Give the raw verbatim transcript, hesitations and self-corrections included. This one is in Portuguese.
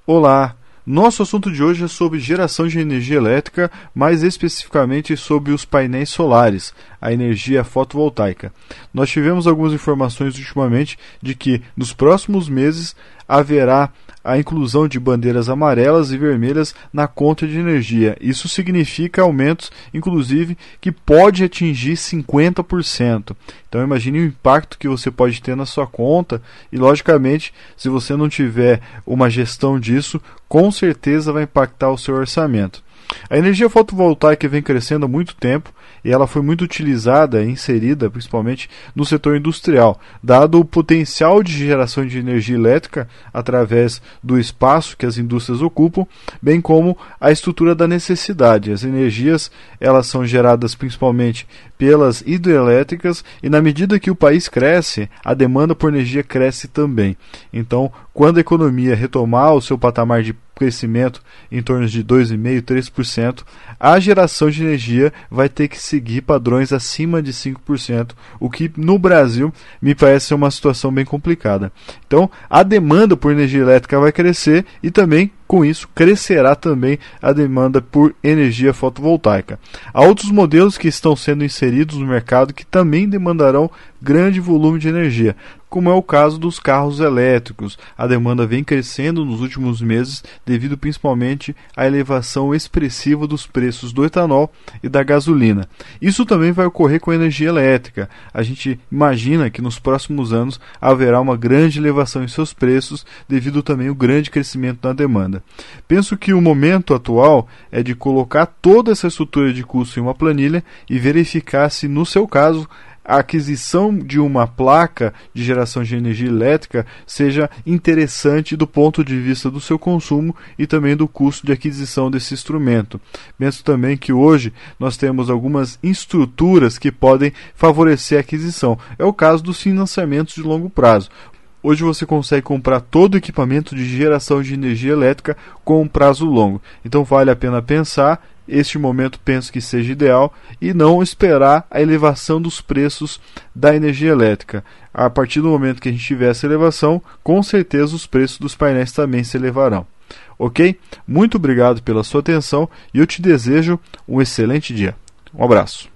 Olá! Nosso assunto de hoje é sobre geração de energia elétrica, mais especificamente sobre os painéis solares, a energia fotovoltaica. Nós tivemos algumas informações ultimamente de que nos próximos meses haverá a inclusão de bandeiras amarelas e vermelhas na conta de energia. Isso significa aumentos, inclusive, que pode atingir cinquenta por cento. Então imagine o impacto que você pode ter na sua conta e, logicamente, se você não tiver uma gestão disso, com certeza vai impactar o seu orçamento. A energia fotovoltaica vem crescendo há muito tempo e ela foi muito utilizada e inserida principalmente no setor industrial, dado o potencial de geração de energia elétrica através do espaço que as indústrias ocupam, bem como a estrutura da necessidade. As energias elas são geradas principalmente pelas hidrelétricas e na medida que o país cresce, a demanda por energia cresce também. Então, quando a economia retomar o seu patamar de crescimento em torno de dois vírgula cinco por cento, três por cento, a geração de energia vai ter que seguir padrões acima de cinco por cento, o que no Brasil me parece ser uma situação bem complicada. Então, a demanda por energia elétrica vai crescer e também, com isso, crescerá também a demanda por energia fotovoltaica. Há outros modelos que estão sendo inseridos no mercado que também demandarão grande volume de energia, como é o caso dos carros elétricos. A demanda vem crescendo nos últimos meses devido principalmente à elevação expressiva dos preços do etanol e da gasolina. Isso também vai ocorrer com a energia elétrica. A gente imagina que nos próximos anos haverá uma grande elevação em seus preços devido também ao grande crescimento na demanda. Penso que o momento atual é de colocar toda essa estrutura de custo em uma planilha e verificar se, no seu caso, a aquisição de uma placa de geração de energia elétrica seja interessante do ponto de vista do seu consumo e também do custo de aquisição desse instrumento. Penso também que hoje nós temos algumas estruturas que podem favorecer a aquisição. É o caso dos financiamentos de longo prazo. Hoje você consegue comprar todo o equipamento de geração de energia elétrica com um prazo longo. Então vale a pena pensar. Este momento penso que seja ideal e não esperar a elevação dos preços da energia elétrica. A partir do momento que a gente tiver essa elevação, com certeza os preços dos painéis também se elevarão. Ok? Muito obrigado pela sua atenção e eu te desejo um excelente dia. Um abraço.